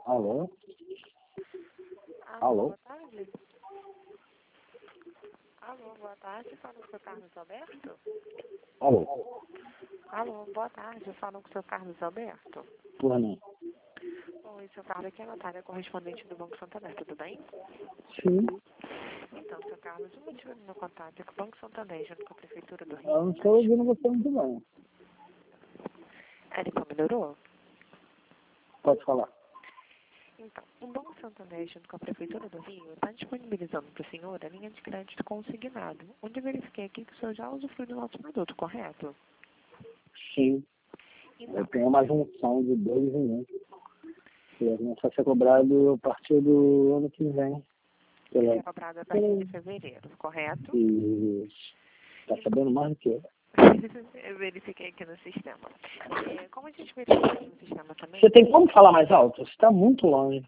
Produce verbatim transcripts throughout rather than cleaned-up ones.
Alô? Alô, Alô? boa tarde. Alô, boa tarde. Falo com o seu Carlos Alberto? Alô? Alô, boa tarde. Falo com o seu Carlos Alberto? Por mim. Oi, seu Carlos, aqui é a Natália, correspondente do Banco Santander, tudo bem? Sim. Então, seu Carlos, o motivo do meu contato é que o Banco Santander, junto com a Prefeitura do Rio... Eu não estou ouvindo você muito bem. É, depois melhorou? Pode falar. Então, o Banco Santander, junto com a Prefeitura do Rio, está disponibilizando para o senhor a linha de crédito consignado, onde eu verifiquei aqui que o senhor já usufrui do nosso produto, correto? Sim. Então, Eu tenho uma junção de dois em um. E a gente vai ser cobrado a partir do ano que vem. Pela... é cobrado a partir de fevereiro, correto? E tá sabendo mais do que eu. Eu verifiquei aqui no sistema. É, como a gente verificou aqui no sistema também, Você tem como falar mais alto? Você está muito longe.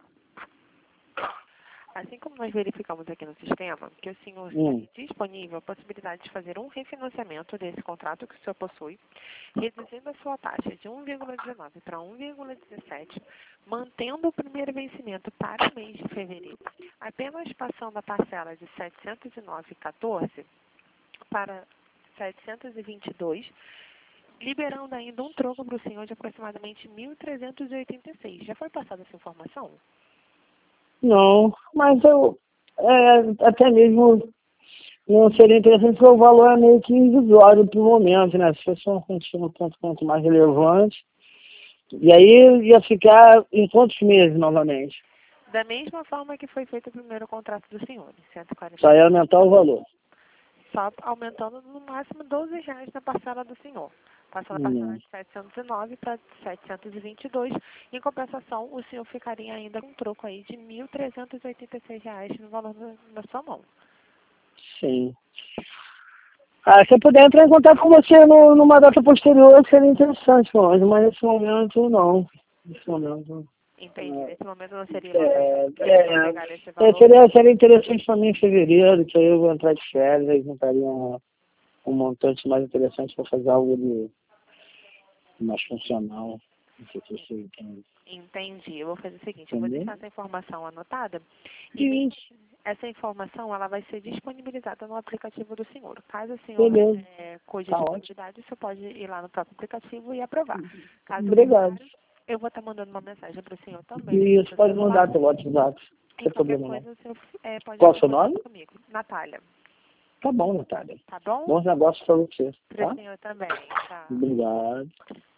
assim como nós verificamos aqui no sistema, que o senhor Hum. está disponível a possibilidade de fazer um refinanciamento desse contrato que o senhor possui, reduzindo a sua taxa de um vírgula dezenove para um vírgula dezessete, mantendo o primeiro vencimento para o mês de fevereiro, apenas passando a parcela de setecentos e nove vírgula quatorze para setecentos e vinte e dois, liberando ainda um troco para o senhor de aproximadamente mil trezentos e oitenta e seis. Já foi passada essa informação? Não, mas eu é, até mesmo não seria interessante porque o valor é meio que irrisório para o momento, né? Se fosse uma quantia um tanto quanto mais relevante. E aí ia ficar em quantos meses novamente? Da mesma forma que foi feito o primeiro contrato do senhor, cento e quarenta, Só ia aumentar o valor. só aumentando no máximo doze reais na parcela do senhor. Passando a parcela Hum, de setecentos e nove para setecentos e vinte e dois. Em compensação, o senhor ficaria ainda com um troco aí de mil trezentos e oitenta e seis reais no valor da, na sua mão. sim. Ah, se eu puder entrar em contato com você no, numa data posterior, seria interessante, mas mas nesse momento não. Nesse momento. Entendi. Nesse momento não seria É, vantajoso para o senhor é, pegar esse é, valor. seria, seria interessante para mim em fevereiro, que aí eu vou entrar de férias e juntaria um, um montante mais interessante para fazer algo de mais funcional. Não sei se você entende. Entendi. Eu vou fazer o seguinte, eu vou Entendeu? deixar essa informação anotada e Sim, essa informação ela vai ser disponibilizada no aplicativo do senhor. Caso o senhor beleza. é, cogite Tá a ótimo. possibilidade, você pode ir lá no próprio aplicativo e aprovar. Caso Obrigado. contrário, eu vou estar mandando uma mensagem para o senhor também no E isso seu pode celular. mandar pelo WhatsApp. Não E tem qualquer problema não. coisa o senhor é, pode Qual é entrar o em seu nome? contato comigo. Natália, Tá bom, Natália. tá bom? Bons negócios para você, Para tá? o senhor também, tá? Obrigado.